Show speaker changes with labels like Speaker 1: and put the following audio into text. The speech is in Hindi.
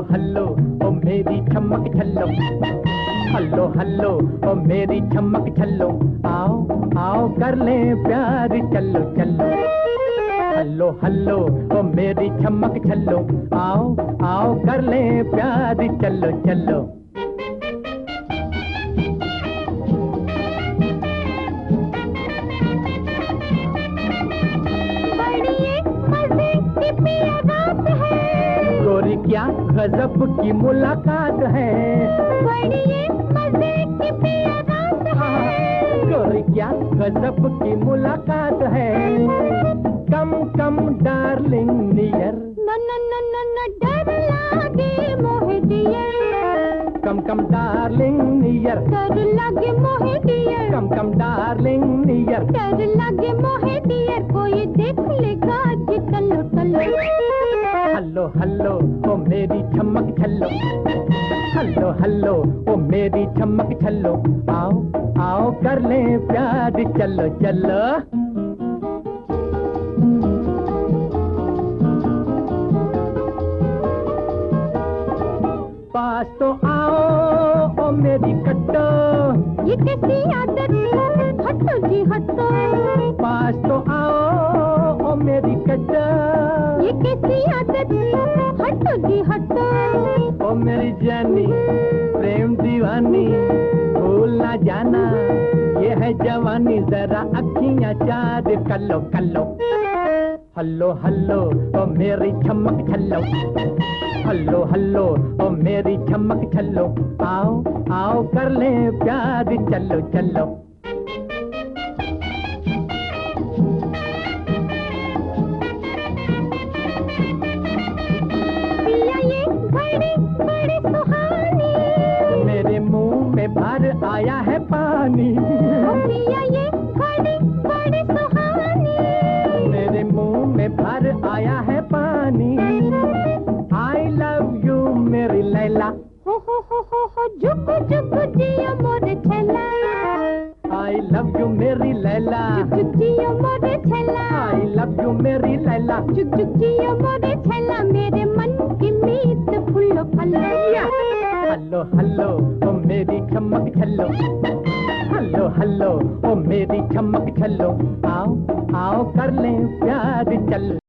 Speaker 1: हल्लो ओ मेरी चमक छल्लो, हल्लो हल्लो ओ मेरी चमक छल्लो, आओ आओ कर ले प्यार चलो चलो। हल्लो हल्लो ओ मेरी चमक छल्लो, आओ आओ कर ले प्यार चलो चलो। गोरी क्या गजब की मुलाकात है,
Speaker 2: बड़ी मजे की प्रिय रात है।
Speaker 1: गोरी क्या गजब की मुलाकात है। कम कम डार्लिंग नियर,
Speaker 2: न न न न न डर लागे मोहे dear.
Speaker 1: Come come darling near,
Speaker 2: डर लागे मोहे dear.
Speaker 1: Come come darling near,
Speaker 2: डर लागे मोहे डियर। कोई देख लेगा आज तलो तलो।
Speaker 1: हल्लो हल्लो ओ मेरी चमक छल्लो, हल्लो हल्लो ओ मेरी चमक छल्लो, आओ आओ कर ले प्यार चलो चलो। पास तो आओ ओ मेरी कट्टो,
Speaker 2: ये कैसी आदत, हटो जी हटो।
Speaker 1: पास तो आओ ओ मेरी कट्टो,
Speaker 2: ये कैसी आदत, हटो जी हटो।
Speaker 1: ओ मेरी जानी प्रेम दीवानी, भूल ना जाना ये है जवानी, जरा अखियां चार कलो कलो। हल्लो हल्लो ओ मेरी चमक छल्लो, हल्लो हल्लो ओ मेरी चमक छल्लो, आओ आओ कर ले प्यार चलो चलो।
Speaker 2: पिया ये घड़ी बड़ी सुहानी,
Speaker 1: मेरे मुंह में भर आया है पानी,
Speaker 2: पिया ये घड़ी बड़ी सुहानी।
Speaker 1: मेरे मुंह में भर आया है पानी। आई लव यू मेरी लैला,
Speaker 2: हो जुग जुग जिया मोरे छेला।
Speaker 1: आई लव यू मेरी लैला,
Speaker 2: जुग जिया मोरे छेला।
Speaker 1: आई लव यू मेरी लैला।
Speaker 2: जुग जुग जिया मोरे छेला, मेरे मन की मीत फूलो फलो।
Speaker 1: हल्लो हल्लो ओ मेरी चमक छल्लो, हल्लो हल्लो ओ मेरी चमक छल्लो, आओ आओ कर ले प्यार चलो।